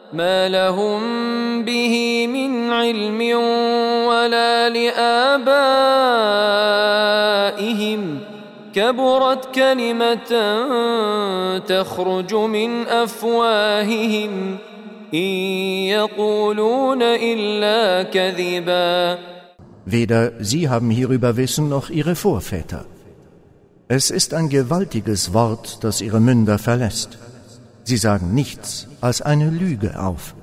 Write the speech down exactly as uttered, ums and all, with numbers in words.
ما لهم به من علم ولا لآبائهم كبرت كلمة تخرج من أفواههم إن يقولون إلا كذبا. Weder sie haben hierüber Wissen noch ihre Vorväter. Es ist ein gewaltiges Wort, das ihre Münder verlässt. Sie sagen nichts als eine Lüge auf.